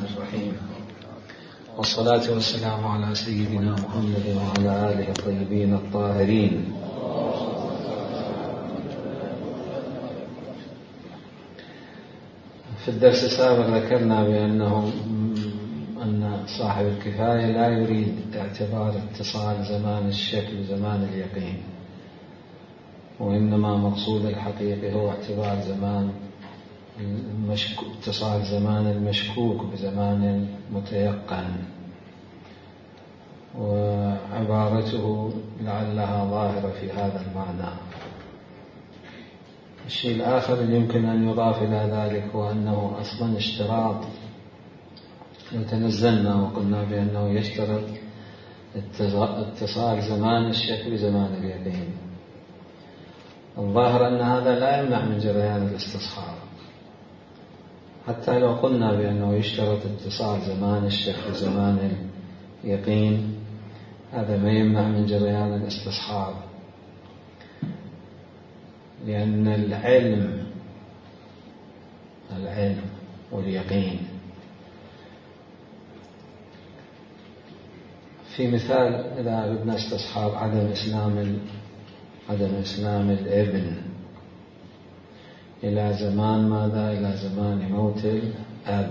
الرحيم، والصلاة والسلام على سيدنا محمد وعلى آله الطيبين الطاهرين. في الدرس السابق ذكرنا أن صاحب الكفاية لا يريد اعتبار اتصال زمان الشك بزمان اليقين، وإنما مقصود الحقيقي هو اعتبار اتصال زمان المشكوك بزمان المتيقن، وعبارته لعلها ظاهرة في هذا المعنى. الشيء الآخر اللي يمكن أن يضاف إلى ذلك هو أنه أصلا اشتراط، وتنزلنا وقلنا بأنه يشترط اتصال زمان الشك بزمان اليقين. الظاهر أن هذا لا يمنع من جريان الاستصحاب، حتى لو قلنا بأنه يشترط اتصال زمان الشك بزمان اليقين، هذا ما يمنع من جريان الاستصحاب، لأن العلم واليقين في مثال إذا أردنا استصحاب عدم إسلام الابن إلى زمان ماذا؟ إلى زمان موت الأب.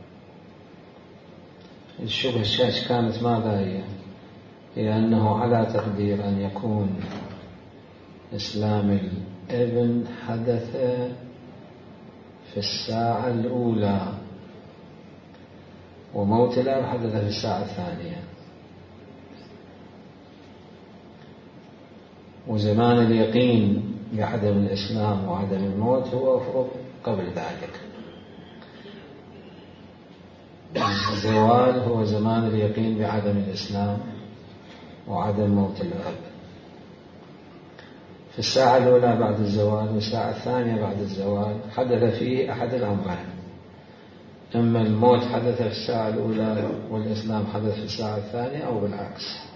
الشبهة الشاش كانت ماذا هي أنه على تقدير أن يكون إسلام الابن حدث في الساعة الأولى، وموت الأب حدث في الساعة الثانية، وزمان اليقين بعدم الإسلام وعدم الموت هو قبل ذلك. الزوال هو زمان اليقين بعدم الإسلام وعدم موت الأب. في الساعة الأولى بعد الزوال والساعة الثانية بعد الزوال حدث فيه أحد الأمرين: إما الموت حدث في الساعة الأولى والإسلام حدث في الساعة الثانية، أو بالعكس.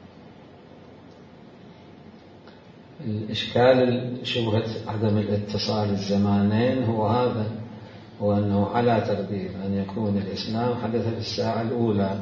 الإشكال شبهة عدم الاتصال الزمانين هو هذا، هو أنه على تقدير أن يكون الإسلام حدث في الساعة الأولى،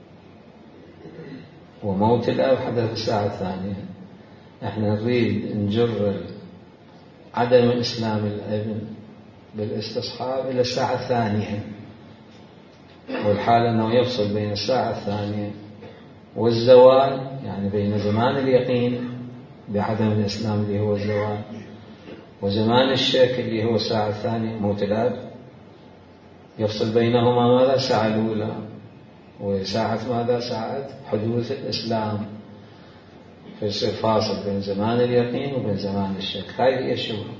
وموت الأب حدث في الساعة الثانية. احنا نريد نجر عدم إسلام الابن بالاستصحاب إلى الساعة الثانية، والحال أنه يفصل بين الساعة الثانية والزوال، يعني بين زمان اليقين بعدم الإسلام اللي هو الزوال وزمان الشك اللي هو الساعة الثانية موت الأب، يفصل بينهما ماذا؟ الساعة الأولى، وساعة ماذا؟ ساعة حدوث الإسلام، فيصير فاصل بين زمان اليقين وبين زمان الشك. هاي هي الشبهة،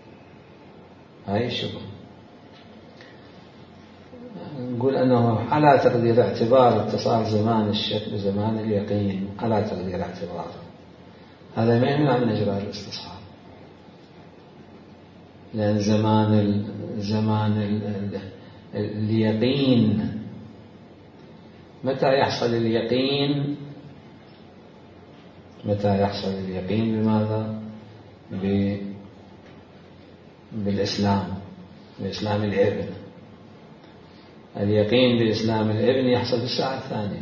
نقول أنه على تقدير اعتبار اتصال زمان الشك بزمان اليقين، على تقدير اعتبار هذا ما يمنع من إجراء الاستصحاب، لأن زمان اليقين متى يحصل اليقين؟ بماذا؟ بإسلام الابن. اليقين بإسلام الابن يحصل في الساعة الثانية،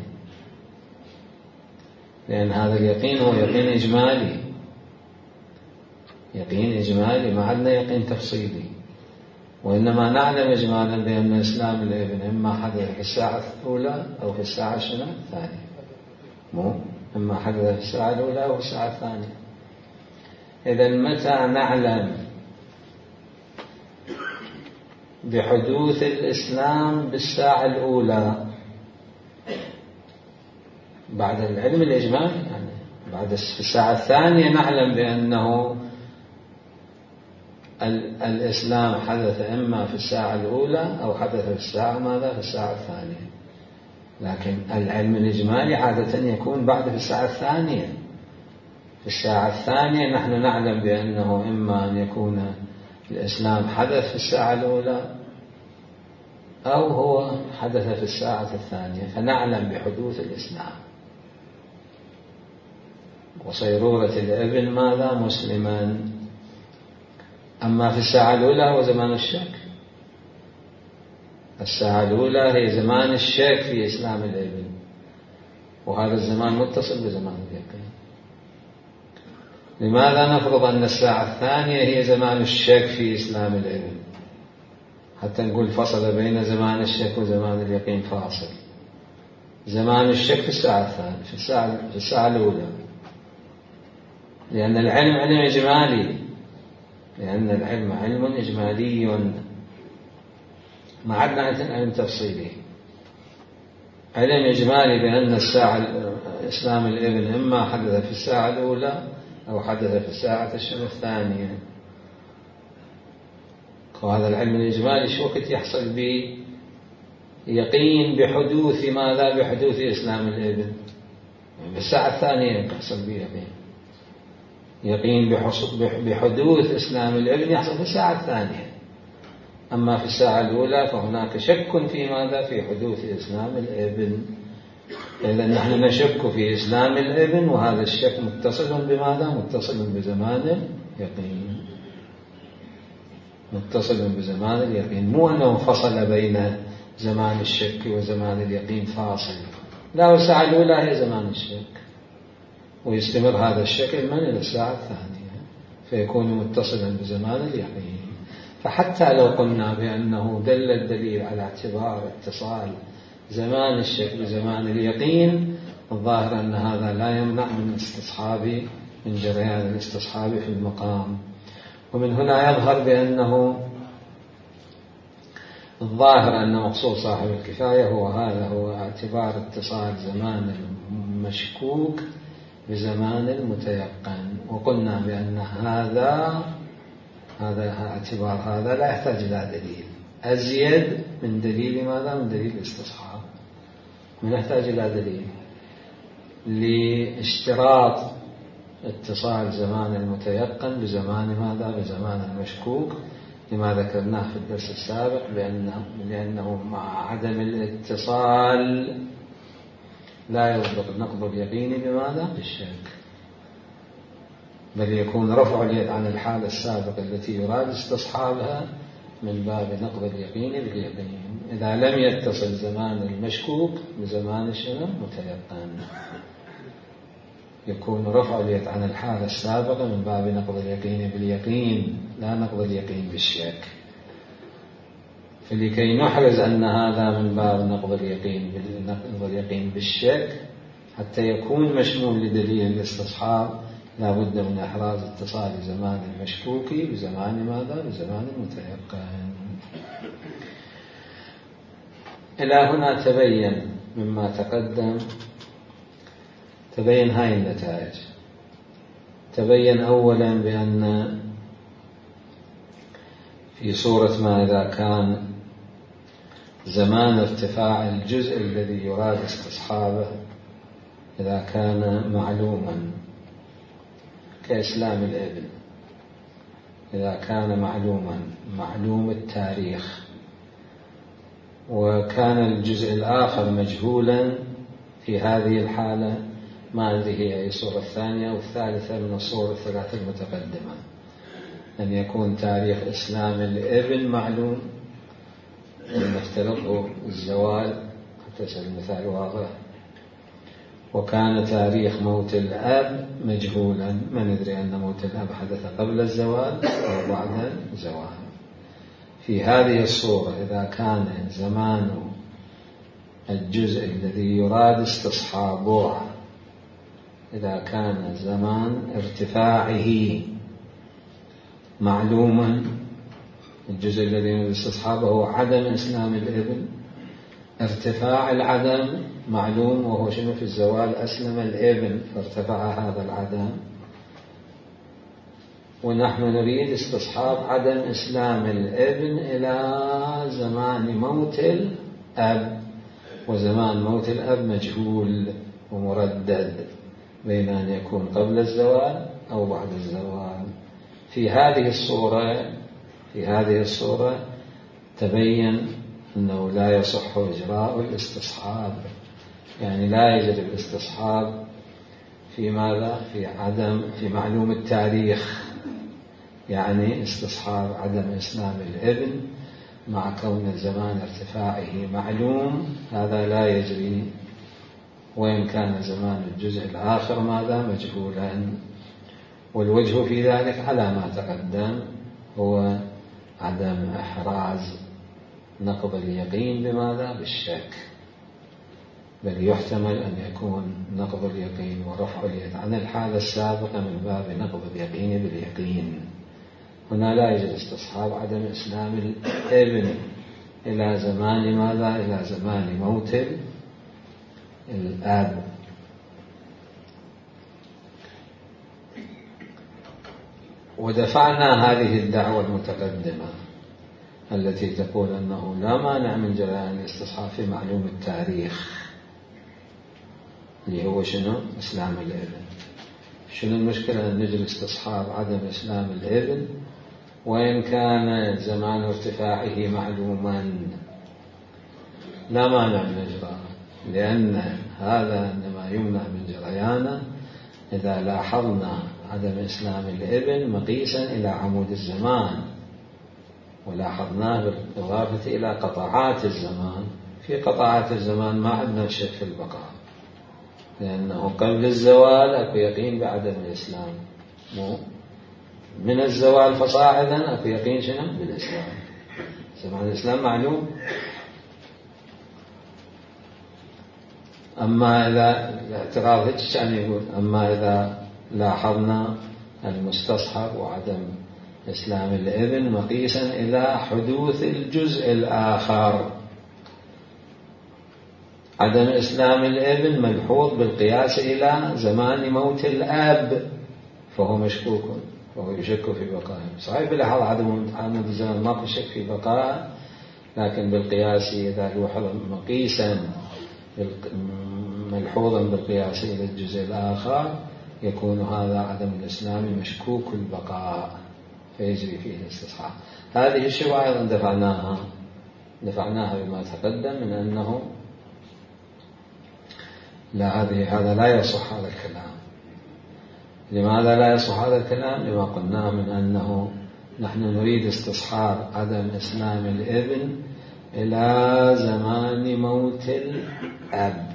لأن هذا اليقين هو يقين إجمالي، ما عندنا يقين تفصيلي، وإنما نعلم إجمالا بأن إسلام الابن إما حدث في الساعة الأولى أو في الساعة الثانية، إما حدث في الساعة الأولى أو في الساعة الثانية. إذن متى نعلم بحدوث الإسلام بالساعة الأولى؟ بعد العلم الإجمالي، يعني بعد الساعة الثانية نعلم بأنه الإسلام حدث إما في الساعة الأولى أو حدث في الساعة ماذا؟ في الساعة الثانية. لكن العلم الإجمالي عادة يكون بعد في الساعة الثانية. في الساعة الثانية نحن نعلم بأنه إما أن يكون الإسلام حدث في الساعة الأولى أو هو حدث في الساعة الثانية، فنعلم بحدوث الإسلام وصيرورة الابن ماذا؟ مسلما. أما في الساعة الأولى هو زمان الشك، الساعة الأولى هي زمان الشك في إسلام الابن، وهذا الزمان متصل بزمان اليقين. لماذا نفرض أن الساعة الثانية هي زمان الشك في إسلام الابن حتى نقول فصل بين زمان الشك وزمان اليقين فاصل؟ زمان الشك في الساعة الثانية، في الساعة الأولى، لأن العلم علم إجمالي، لأن العلم علم إجمالي ما عدنا علم تفصيلي. علم إجمالي بأن الساعة إسلام الابن إما حدث في الساعة الأولى أو حدث في الساعة الثانية. وهذا العلم الإجمالي شو وقت يحصل به يقين بحدوث ماذا؟ بحدوث إسلام الابن. يعني الساعة الثانية يحصل به يقين بحدوث إسلام الابن يحصل في الساعة الثانية. أما في الساعة الأولى فهناك شك في ماذا؟ في حدوث إسلام الابن. إذا نحن نشك في إسلام الابن، وهذا الشك متصل بماذا؟ متصل بزمان اليقين، متصل بزمان اليقين، مو أنه فصل بين زمان الشك وزمان اليقين فاصل. لا، الساعة الأولى هي زمان الشك، ويستمر هذا الشك إلى الساعة الثانية، فيكون متصلا بزمان اليقين. فحتى لو قلنا بأنه دل الدليل على اعتبار اتصال زمان الشك بزمان اليقين، الظاهر أن هذا لا يمنع من جريان الاستصحاب في المقام. ومن هنا يظهر بأنه الظاهر أن مقصود صاحب الكفاية هو اعتبار اتصال زمان المشكوك بزمان المتيقن. وقلنا بأن هذا اعتبار هذا لا يحتاج إلى دليل أزيد من دليل ماذا؟ من دليل الاستصحاب. من يحتاج إلى دليل لاشتراط اتصال زمان المتيقن بزمان ماذا؟ بزمان المشكوك، لما ذكرناه في الدرس السابق لأنه مع عدم الاتصال لا يطلق نقض اليقين بماذا؟ بالشك، بل يكون رفع اليد عن الحالة السابقة التي يراد استصحابها من باب نقض اليقين باليقين إذا لم يتصل زمان المشكوك بزمان المتيقن. يكون رفع اليد عن الحالة السابقة من باب نقض اليقين باليقين، لا نقض اليقين بالشك. فلكي نحرز أن هذا من باب نقض اليقين بالشك حتى يكون مشمول لدليل الاستصحاب، لا بد من إحراز اتصال زمان المشكوك بزمان ماذا؟ بزمان المتيقن. إلى هنا تبين مما تقدم، تبين هاي النتائج. تبين أولا بأن في صورة ما إذا كان زمان ارتفاع الجزء الذي يراد استصحابه إذا كان معلوما كإسلام الابن، إذا كان معلوم التاريخ، وكان الجزء الآخر مجهولا، في هذه الحالة ما هذه هي الصورة الثانية أو الثالثة من الصور الثلاثة المتقدمة، أن يكون تاريخ إسلام الابن معلوم ونفترضه الزوال حتى يصير المثال واضح، وكان تاريخ موت الأب مجهولا، ما ندري أن موت الأب حدث قبل الزوال أو بعد الزوال. في هذه الصورة إذا كان زمان الجزء الذي يراد استصحابه، إذا كان زمان ارتفاعه معلوما، الجزء الذي يراد استصحابه هو عدم إسلام الابن، ارتفاع العدم معلوم وهو شنو؟ في الزوال أسلم الابن فارتفع هذا العدم، ونحن نريد استصحاب عدم إسلام الابن إلى زمان موت الأب، وزمان موت الأب مجهول ومردد بين أن يكون قبل الزوال أو بعد الزوال. في هذه الصورة تبين أنه لا يصح إجراء الاستصحاب، يعني لا يجري الاستصحاب في ماذا؟ في معلوم التاريخ، يعني استصحاب عدم إسلام الابن مع كون زمان ارتفاعه معلوم هذا لا يجري، وإن كان زمان الجزء الآخر ماذا مجهولا. والوجه في ذلك على ما تقدم هو عدم إحراز نقض اليقين بماذا؟ بالشك، بل يحتمل أن يكون نقض اليقين ورفع اليد عن الحالة السابقة من باب نقض اليقين باليقين. هنا لا يجوز استصحاب عدم إسلام الابن إلى زمان ماذا؟ إلى زمان موت الآب. ودفعنا هذه الدعوة المتقدمة التي تقول أنه لا مانع من جريان الاستصحاب في معلوم التاريخ اللي هو شنو؟ إسلام الابن. شنو المشكلة أن نجري استصحاب عدم إسلام الابن وإن كان زمان ارتفاعه معلوما؟ لا مانع من إجراءه، لأن هذا إنما يمنع من جريانه إذا لاحظنا عدم إسلام الابن مقيسا إلى عمود الزمان، ولاحظناه بالإضافة إلى قطعات الزمان. في قطعات الزمان ما عندنا شك في البقاء، لأنه قبل الزوال أكو يقين بعدم الإسلام، من الزوال فصاعدا أكو يقين شنو؟ بالإسلام. زمان الإسلام معلوم. أما إذا الاعتراض كان يقول أما إذا لاحظنا المستصحب وعدم إسلام الابن مقيسا إلى حدوث الجزء الآخر، عدم إسلام الابن ملحوظ بالقياس إلى زمان موت الأب، فهو مشكوك، فهو يشك في بقائه. صحيح بلحظ عدم الزمان ما شك في بقائه، لكن بالقياس إذا لوحظ مقيسا ملحوظا بالقياس إلى الجزء الآخر يكون هذا عدم الإسلام مشكوك البقاء، فيجري فيه الاستصحاب. هذه الشبهة أيضا دفعناها بما تقدم من أنه لا، هذا لا يصح هذا الكلام. لماذا لا يصح هذا الكلام؟ لما قلناه من أنه نحن نريد استصحاب عدم إسلام الابن إلى زمان موت الأب،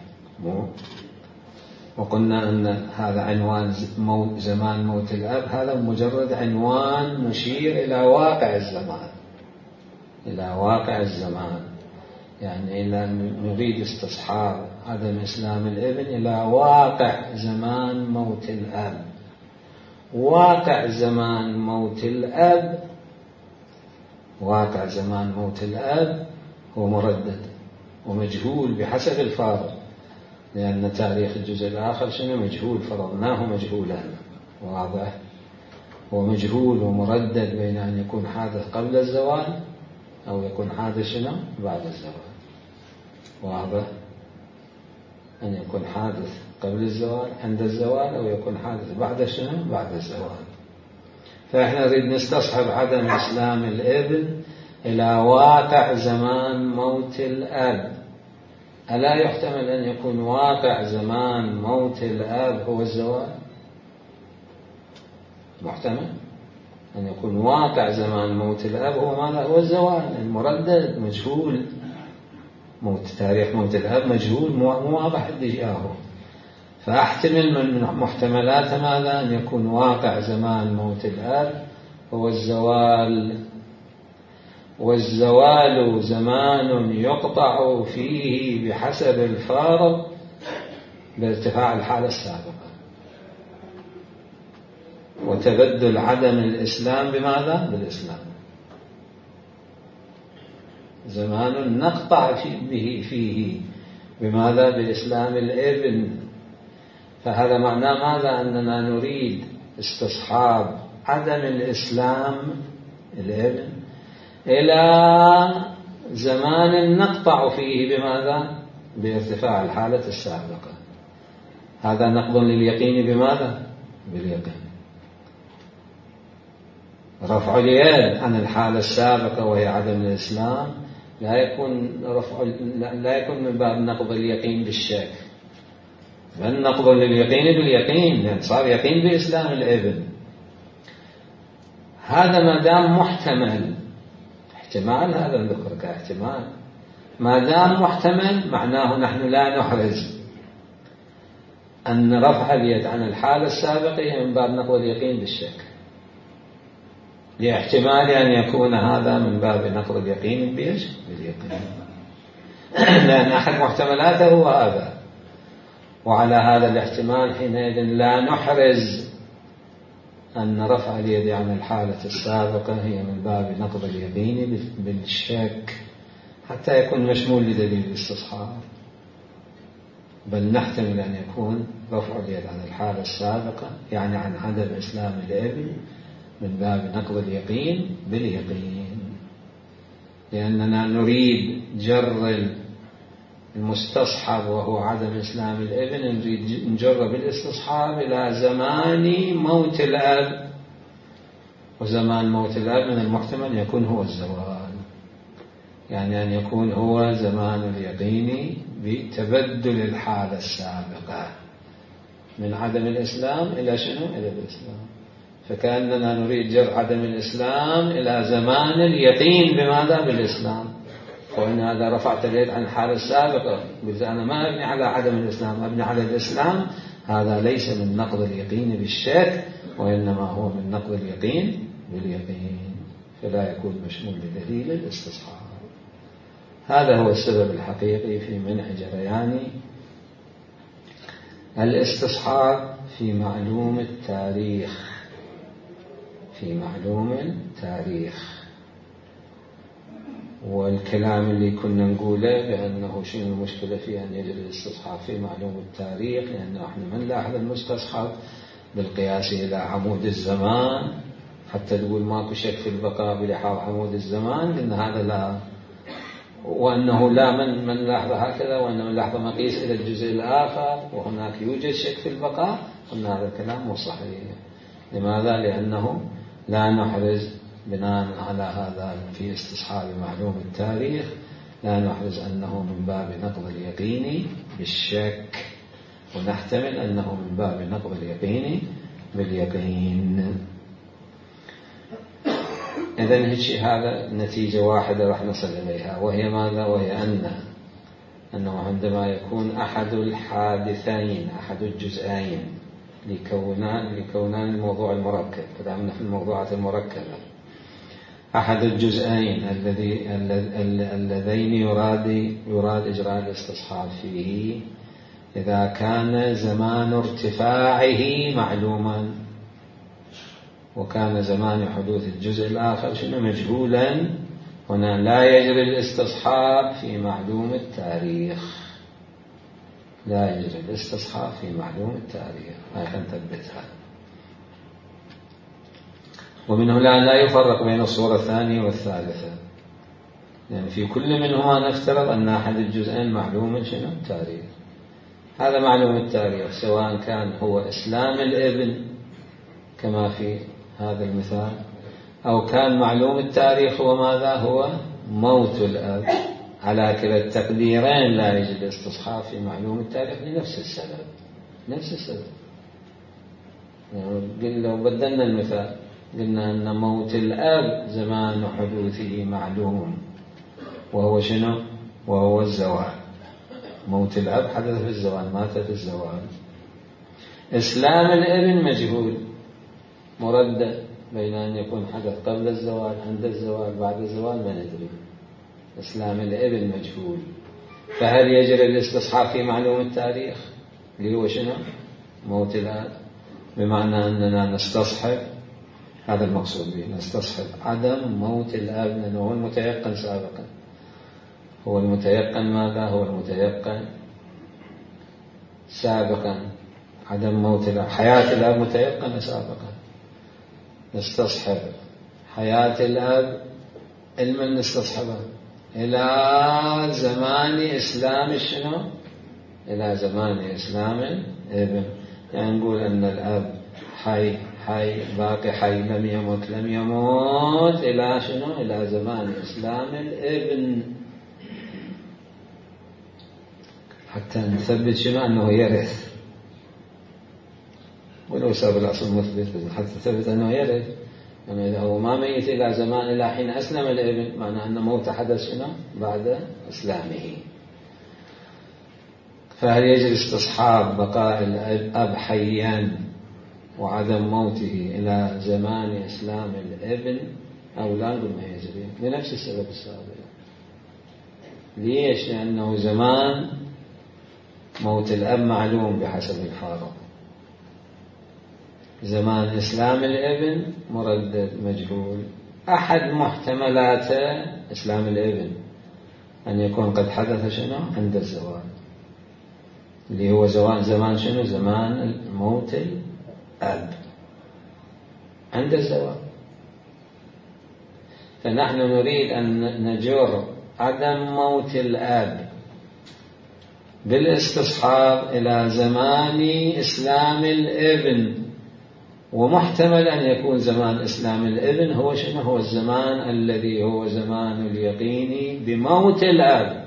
وقلنا أن هذا عنوان زمان موت الأب هذا مجرد عنوان مشير إلى واقع الزمان، إلى واقع الزمان، يعني إلى نريد استصحاب عدم إسلام الابن إلى واقع زمان موت الأب. واقع زمان موت الأب، واقع زمان موت الأب هو مردد ومجهول بحسب الفارق، لأن تاريخ الجزء الآخر شنو؟ مجهول، فرضناه مجهولا، واضح؟ هو مجهول ومردد بين أن يكون حادث قبل الزوال أو يكون حادث شنو؟ بعد الزوال، واضح؟ أن يكون حادث قبل الزوال عند الزوال أو يكون حادث بعد شنو؟ بعد الزوال. فإحنا نريد نستصحب عدم إسلام الابن إلى واقع زمان موت الأب. ألا يحتمل أن يكون واقع زمان موت الأب هو الزوال؟ محتمل أن يكون واقع زمان موت الأب هو ماذا؟ هو الزوال المردد مجهول. تاريخ موت الأب مجهول، مو واضح اتجاهه. فأحتمل من محتملات ماذا؟ أن يكون واقع زمان موت الأب هو الزوال، والزوال زمان يقطع فيه بحسب الفارق بارتفاع الحالة السابقة، وتبدل عدم الإسلام بماذا؟ بالإسلام. زمان نقطع فيه بماذا؟ بإسلام الابن. فهذا معناه ماذا؟ أننا نريد استصحاب عدم الإسلام الابن إلى زمان نقطع فيه بماذا؟ بارتفاع الحالة السابقة. هذا نقض لليقين بماذا؟ باليقين. رفع اليد عن الحالة السابقة وهي عدم الإسلام لا يكون من باب نقض اليقين بالشك، بل نقض لليقين باليقين، لأن صار يقين بإسلام الابن. هذا ما دام محتمل احتمال هذا نذكر كاحتمال، ما دام محتمل معناه نحن لا نحرز أن رفع اليد عن الحالة السابقة من باب نقض اليقين بالشك، لاحتمال أن يكون هذا من باب نقض اليقين باليقين، لأن أحد محتملاته هو هذا. وعلى هذا الاحتمال حينئذ لا نحرز أن رفع اليد عن الحالة السابقة هي من باب نقض اليقين بالشك حتى يكون مشمول لدليل الاستصحاب، بل نحتمل أن يكون رفع اليد عن الحالة السابقة يعني عن عدم إسلام الابن من باب نقض اليقين باليقين، لأننا نريد جر المستصحب وهو عدم إسلام الابن، نريد نجر بالاستصحاب إلى زمان موت الأب، وزمان موت الأب من المحتمل يكون هو الزوال، يعني أن يكون هو زمان اليقين بتبدل الحالة السابقة من عدم الإسلام إلى شنو؟ إلى الإسلام. فكأننا نريد جر عدم الإسلام إلى زمان اليقين بماذا؟ بالإسلام. وإن هذا رفعت اليد عن الحالة السابقة، قلت أنا ما أبني على عدم الإسلام، أبني على الإسلام، هذا ليس من نقض اليقين بالشك، وإنما هو من نقض اليقين باليقين، فلا يكون مشمول بدليل الاستصحاب. هذا هو السبب الحقيقي في منع جريان الاستصحاب في معلوم التاريخ، في معلوم التاريخ. والكلام اللي كنا نقوله بأنه شنو المشكلة في أن يجري الاستصحاب في معلوم التاريخ، لأنه احنا من لاحظ المستصحب بالقياس إلى عمود الزمان، حتى تقول ماكو شك في البقاء بلحاظ عمود الزمان، قلنا هذا لا، وأنه لا من لاحظ هكذا، وأنه من لاحظ مقيس إلى الجزء الآخر وهناك يوجد شك في البقاء، قلنا هذا الكلام مو صحيح. لماذا؟ لأنه لا نحرز بناء على هذا في استصحاب معلوم التاريخ، لا نحرز أنه من باب نقض اليقين بالشك، ونحتمل أنه من باب نقض اليقين باليقين. إذن هذا نتيجة واحدة راح نصل إليها، وهي ماذا؟ وهي أنه عندما يكون أحد الحادثين، أحد الجزئين لكونان الموضوع المركب، كلامنا في الموضوعات المركبة، أحد الجزئين اللذين يراد إجراء الاستصحاب فيه، إذا كان زمان ارتفاعه معلوما وكان زمان حدوث الجزء الآخر شنو مجهولا، هنا لا يجري الاستصحاب في معلوم التاريخ، لا يجري الاستصحاب في معلوم التاريخ. هاي نثبتها. ومن هنا لا يفرق بين الصورة الثانية والثالثة، يعني في كل منهما نفترض أن أحد الجزئين معلوم شنو التاريخ. هذا معلوم التاريخ سواء كان هو إسلام الابن كما في هذا المثال، أو كان معلوم التاريخ هو ماذا؟ هو موت الأب. على كلا التقديرين لا يجب الاستصحاب في معلوم التاريخ لنفس السبب، نفس السبب. يعني لو بدلنا المثال قلنا أن موت الأب زمان حدوثه معلوم وهو شنو؟ وهو الزوال. موت الأب حدث في الزوال، مات في الزوال. إسلام الابن مجهول مردد بين أن يكون حدث قبل الزوال، عند الزوال، بعد الزوال ما ندري. إسلام الابن مجهول، فهل يجري الاستصحاب في معلوم التاريخ اللي هو شنو؟ موت الأب، بمعنى أننا نستصحب، هذا المقصود به، نستصحب عدم موت الأب، لأنه هو المتيقن سابقا. هو المتيقن ماذا؟ هو المتيقن سابقا عدم موت الأب، حياة الأب متيقنة سابقا. نستصحب حياة الأب علما نستصحبها إلى زمان إسلام شنو؟ إلى زمان إسلام الابن. يعني نقول أن الأب حي باقي حي، لم يموت إلى شنو؟ إلى زمان إسلام الابن، حتى نثبت شنو؟ أنه يرث، ولو ساب الأصل مثبت حتى نثبت أنه يرث. يعني إذا هو ما ميت إلى زمان إلى حين أسلم الابن، معنى أن موت حدث شنو؟ بعد إسلامه. فهل يجري استصحاب بقاء الأب حيا وعدم موته إلى زمان إسلام الابن أو لا؟ نقول ما يجري لنفس السبب السابق. ليش؟ لأنه زمان موت الأب معلوم بحسب الفارق، زمان إسلام الابن مردد مجهول. أحد محتملاته إسلام الابن أن يكون قد حدث شنو؟ عند الزواج، اللي هو زمان شنو؟ زمان موت الأب عند الزواج. فنحن نريد أن نجر عدم موت الأب بالاستصحاب إلى زمان إسلام الابن، ومحتمل أن يكون زمان إسلام الابن هو شنو؟ هو الزمان الذي هو زمان اليقين بموت الأب.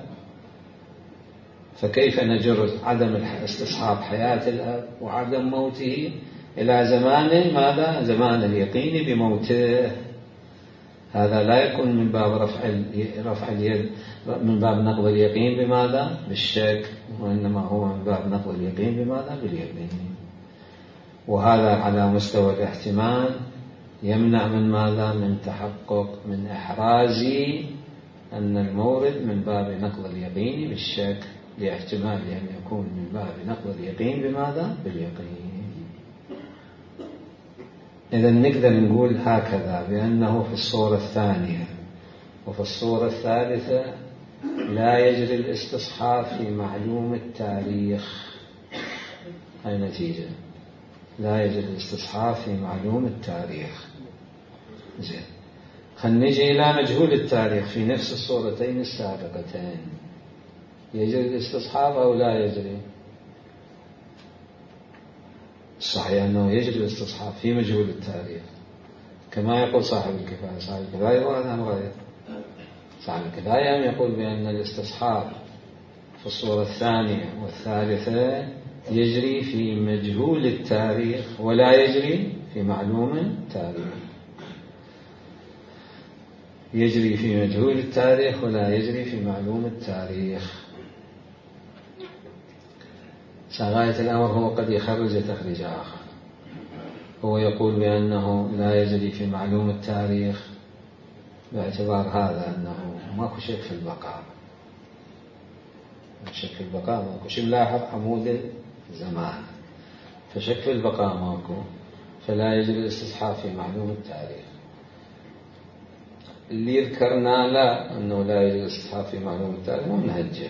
فكيف نجر عدم استصحاب حياة الأب وعدم موته إلى زمان ماذا؟ زمان اليقين بموته. هذا لا يكون من باب رفع اليد، من باب نقض اليقين بماذا؟ بالشك، وإنما هو من باب نقض اليقين بماذا؟ باليقين. وهذا على مستوى الاحتمال يمنع من ماذا؟ من تحقق، من إحراز أن المورد من باب نقض اليقين بالشك، لاحتمال أن يكون من باب نقض اليقين بماذا؟ باليقين. إذا نقدر نقول هكذا بأنه في الصورة الثانية وفي الصورة الثالثة لا يجري الاستصحاب في معلوم التاريخ. هاي نتيجة، لا يجري الاستصحاب في معلوم التاريخ. زين، خلينا نجي إلى مجهول التاريخ في نفس الصورتين السابقتين. يجري الاستصحاب أو لا يجري؟ صحيح أنه يجري الاستصحاب في مجهول التاريخ، كما يقول صاحب الكفاية. صاحب الكفاية وهذا رأيه. صاحب الكفاية يقول بأن الاستصحاب في الصورة الثانية والثالثة يجري في مجهول التاريخ ولا يجري في معلوم التاريخ. يجري في مجهول التاريخ ولا يجري في معلوم التاريخ. غاية الأمر هو قد يخرج تخريج آخر. هو يقول بأنه لا يجري في معلوم التاريخ باعتبار هذا أنه ماكو شك في البقاء. شك في البقاء ماكو، شيء ملاحظ عمود الزمان، فشك في البقاء ماكو، فلا يجري الاستصحاب في معلوم التاريخ. اللي ذكرنا لا أنه لا يجري الاستصحاب في معلوم التاريخ مو منهجه،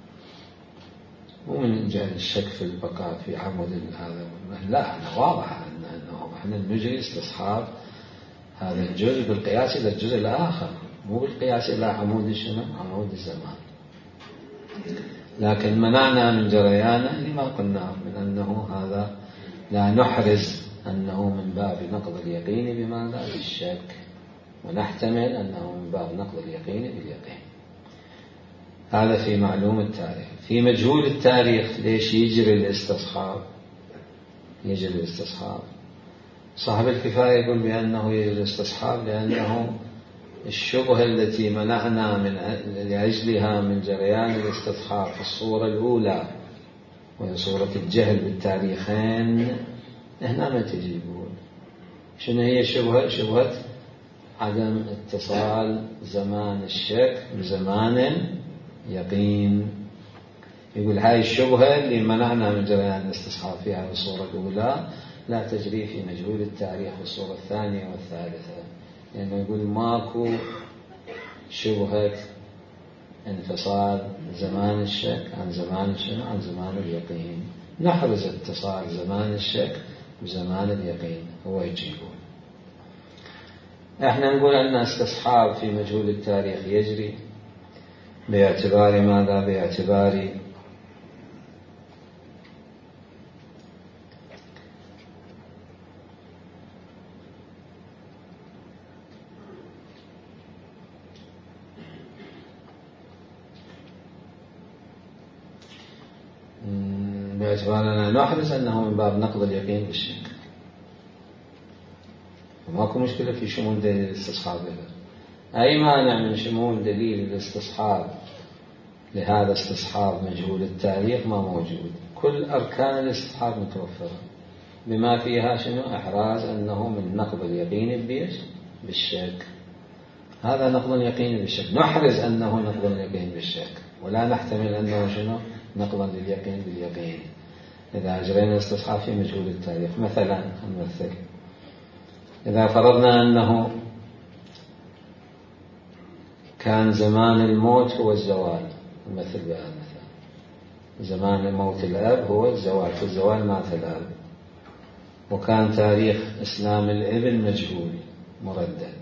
مو من جهة الشك في البقاء في عمود هذا. لا، أنا واضح أنه إحنا نجري استصحاب هذا الجزء بالقياس إلى الجزء الآخر، مو بالقياس إلى عمود شنو؟ عمود الزمان. لكن منعنا من جريانه لما قلنا من أنه هذا لا نحرز أنه من باب نقض اليقين بماذا؟ بالشك، ونحتمل أنه من باب نقض اليقين باليقين. هذا في معلوم التاريخ. في مجهول التاريخ ليش يجري الاستصحاب؟ يجري الاستصحاب، صاحب الكفاية يقول بأنه يجري الاستصحاب لأنه الشبهة التي منعنا من لأجلها من جريان الاستصحاب في الصورة الأولى وهي صورة الجهل بالتاريخين، هنا ما تجي يقول شنو هي الشبهة؟ شبهة عدم اتصال زمان الشك بزمان يقين. يقول هاي الشبهة اللي منعنا من جريان الاستصحاب فيها في الصورة الأولى لا تجري في مجهول التاريخ في الصورة الثانية والثالثة، لأنه يعني يقول ماكو شبهة انفصال زمان الشك عن زمان شنو؟ عن زمان اليقين. نحرز اتصال زمان الشك بزمان اليقين. هو يجيبون. احنا نقول أن استصحاب في مجهول التاريخ يجري باعتبار ماذا؟ باعتبار أننا نحرز أنه من باب نقض اليقين بالشك. ماكو مشكلة في شمول دليل الاستصحاب له. أي مانع من شمول دليل الاستصحاب لهذا استصحاب مجهول التاريخ ما موجود. كل أركان الاستصحاب متوفرة بما فيها شنو؟ إحراز أنه من نقض اليقين بالشك. هذا نقض يقين بالشك، نحرز أنه نقض اليقين بالشك، ولا نحتمل أنه شنو؟ نقضا لليقين باليقين. إذا أجرينا الاستصحاب في مجهول التاريخ، مثلا نمثل، إذا فرضنا أنه كان زمان الموت هو الزوال، نمثل بهذا المثال، زمان موت الأب هو الزوال، في الزوال مات الأب، وكان تاريخ إسلام الابن مجهول مردد.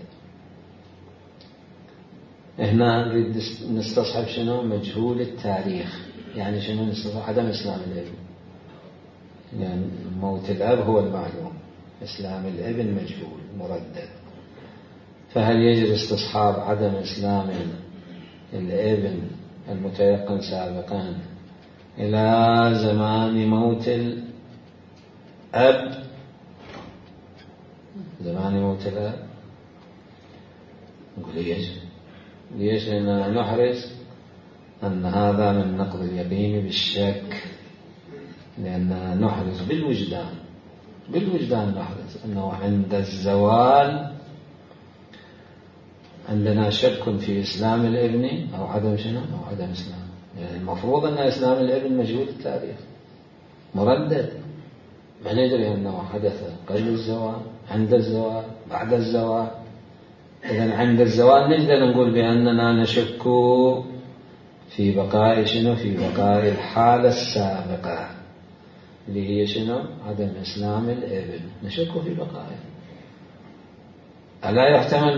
هنا نريد نستصحب شنو؟ مجهول التاريخ. يعني شنو نستصحب؟ عدم إسلام الابن، يعني موت الأب هو المعلوم، إسلام الابن مجهول مردد. فهل يجري استصحاب عدم إسلام الابن المتيقن سابقا إلى زمان موت الأب؟ زمان موت الأب نقول ليش؟ لأننا نحرز أن هذا من نقض اليقين بالشك، لأننا نحرز بالوجدان نحرز أنه عند الزوال عندنا شك في إسلام الابن أو عدم شنو؟ أو عدم إسلام. يعني المفروض أن إسلام الابن مجهول التاريخ مردد، ما ندري أنه حدث قبل الزوال، عند الزوال، بعد الزوال. إذن عند الزوال نقدر نقول بأننا نشك في بقاء شنو؟ في بقاء الحالة السابقة اللي هي شنو؟ عدم إسلام الابن، نشك في بقائه. ألا يحتمل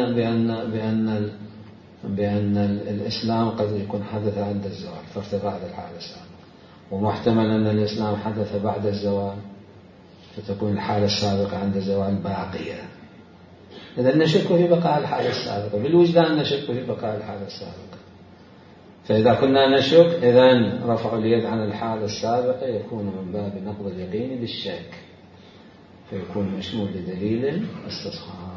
بأن الإسلام قد يكون حدث عند الزوال فارتفاع الحالة السابقة، ومحتمل أن الإسلام حدث بعد الزوال فتكون الحالة السابقة عند الزوال باقية. إذا نشك في بقاء الحالة السابقة، بالوجدان نشك في بقاء الحالة السابقة. فإذا كنا نشك إذن رفع اليد عن الحالة السابقة يكون من باب نقض اليقين بالشك، فيكون مشمول لدليل استصحاب،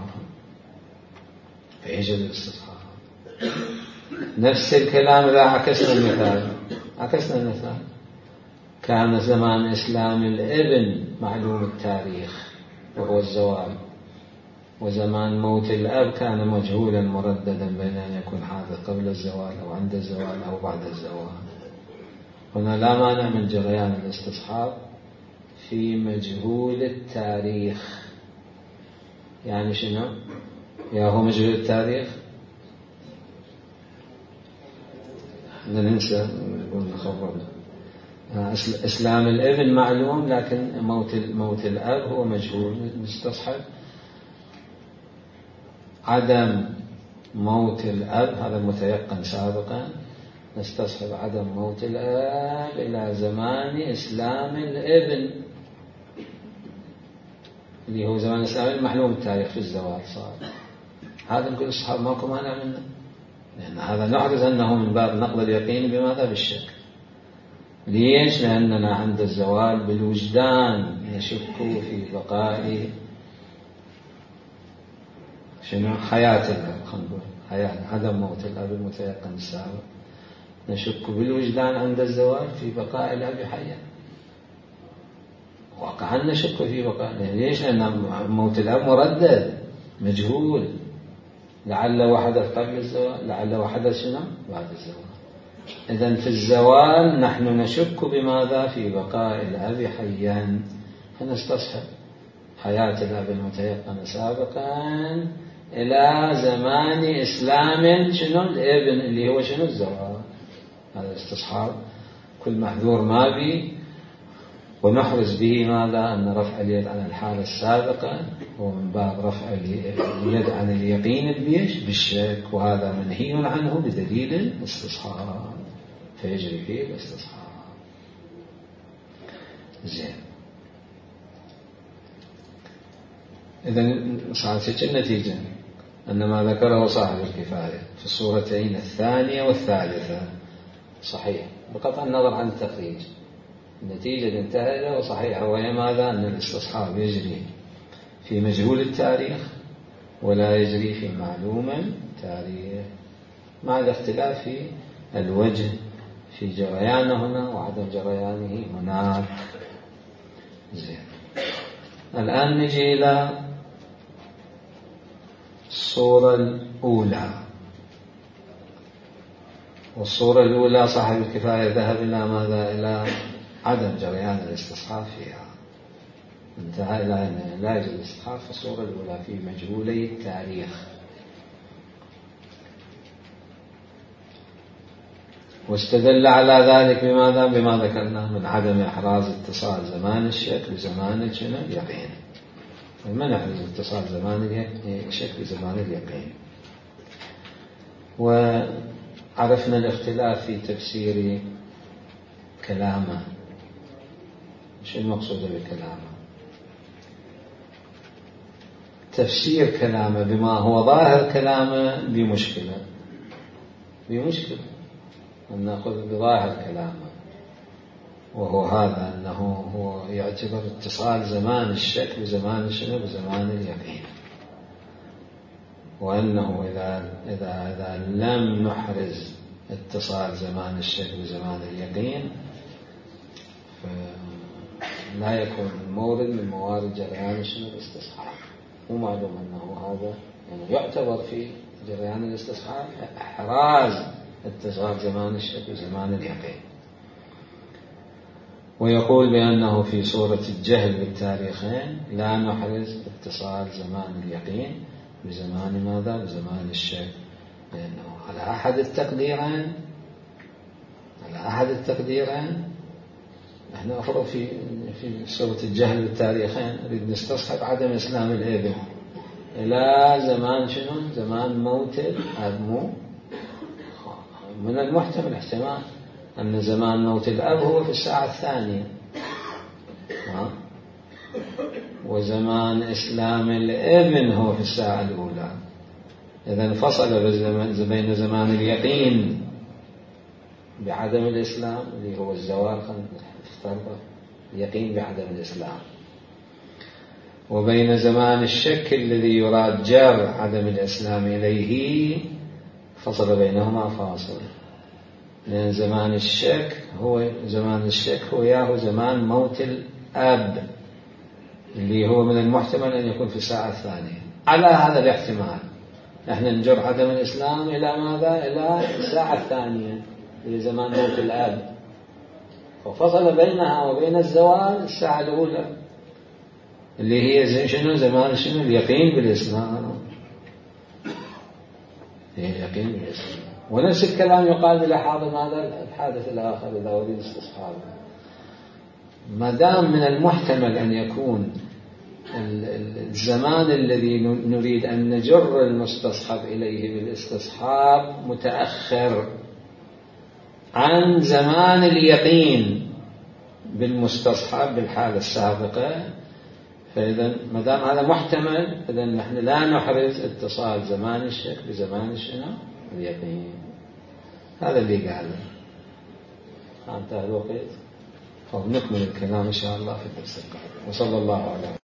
فيجب الاستصحاب. نفس الكلام إذا عكسنا المثال، كان زمان إسلام الابن معلوم التاريخ وهو الزوال، وزمان موت الأب كان مجهولا مرددا بين أن يكون حادث قبل الزوال أو عند الزوال أو بعد الزوال. هنا لا مانع من جريان الاستصحاب في مجهول التاريخ. يعني شنو؟ يا هو مجهول التاريخ ننسى نقول نخبر إسلام الابن معلوم، لكن موت الأب هو مجهول. نستصحب عدم موت الأب، هذا متيقن سابقا، نستصحب عدم موت الأب إلى زمان إسلام الابن اللي هو زمان إسلام الابن معلوم التاريخ في الزوال صار. هذا نقول الصحابة ماكو مانع منه، لأن هذا نعرض أنه من باب نقض اليقين بماذا؟ بالشك. ليش؟ لأننا عند الزوال بالوجدان نشك في بقاء شنو؟ حياة الأب، خلينا نقول حياة، عدم موت الأب المتيقن السابق، نشك بالوجدان عند الزوال في بقاء الأب حيا. واقعا نشك في بقاء. ليش؟ لأن موت الأب مردد مجهول، لعله حدث قبل الزوال، لعله حدث شنو؟ بعد الزوال. إذن في الزوال نحن نشك بماذا؟ في بقاء الأب حيا، فنستصحب حياة الأب المتيقن سابقا إلى زمان إسلام شنو؟ الابن اللي هو شنو؟ الزوال. هذا استصحاب كل محذور ما بي، ونحرز به ماذا؟ أن رفع اليد عن الحالة السابقة هو من باب رفع اليد عن اليقين بالشك، وهذا منهي عنه بدليل الاستصحاب، فيجري فيه الاستصحاب. زين، إذن صارت النتيجة أن ما ذكره صاحب الكفاية في الصورتين الثانية والثالثة صحيح بقطع النظر عن التخريج. النتيجة انتهت وصحيحة، وهي ماذا؟ أن الاستصحاب يجري في مجهول التاريخ ولا يجري في معلوم التاريخ، مع الاختلاف في الوجه في جريانه هنا وعدم جريانه هناك. زين. الآن نجي إلى الصورة الأولى. والصورة الأولى صاحب الكفاية ذهب إلى ماذا؟ إلى عدم جريان الاستصحاب فيها، انتهى إلى أن لا يوجد الاستصحاب في الصورة الأولى في مجهولي التاريخ. واستدل على ذلك بماذا؟ بما ذكرنا من عدم إحراز اتصال زمان الشك بزمان اليقين. ما نحرز اتصال زمان الشك بزمان اليقين. وعرفنا الاختلاف في تفسير كلامه. شو المقصود بكلامه؟ تفسير كلامه بما هو ظاهر كلامه بمشكلة أن نأخذ بظاهر كلامه، وهو هذا أنه هو يعتبر اتصال زمان الشك بزمان بزمان اليقين، وأنه إذا لم نحرز اتصال زمان الشك بزمان اليقين فلا يكون المورد من موارد جريان الاستصحاب. ومعلوم أنه هذا يعني يعتبر في جريان الاستصحاب إحراز اتصال زمان الشك بزمان اليقين. ويقول بأنه في صورة الجهل بالتاريخين لا نحرز اتصال زمان اليقين بزمان ماذا؟ بزمان الشك، لأنه على أحد التقديرين احنا أفرض في صورة الجهل بالتاريخين نريد نستصحب عدم إسلام الابن إلى زمان زمان موت الأب. من المحتمل احتمال أن زمان موت الأب هو في الساعة الثانية، وزمان إسلام الابن هو في الساعة الأولى. إذا انفصل بين زمان اليقين بعدم الإسلام اللي هو الزوال، افترض اليقين بعدم الإسلام، وبين زمان الشك الذي يراد جر عدم الإسلام إليه، فصل بينهما فاصل. لأن زمان الشك هو ياهو زمان موت الأب اللي هو من المحتمل أن يكون في الساعة الثانية. على هذا الاحتمال نحن نجر عدم الإسلام إلى ماذا؟ إلى الساعة الثانية اللي زمان موت الأب، وفصل بينها وبين الزوال الساعة الأولى اللي هي زمان اليقين بالإسلام. اليقين بالإسلام. ونفس الكلام يقال بلحاظ ماذا؟ الحادث الآخر إذا أريد استصحابه. ما دام من المحتمل أن يكون الزمان الذي نريد أن نجر المستصحب إليه بالاستصحاب متأخر عن زمان اليقين بالمستصحب بالحالة السابقة، فإذا ما دام هذا محتمل إذا نحن لا نحرز اتصال زمان الشك بزمان اليقين. هذا اللي قاله. انتهى الوقت، فنكمل الكلام إن شاء الله في الدرس القادم. وصلى الله على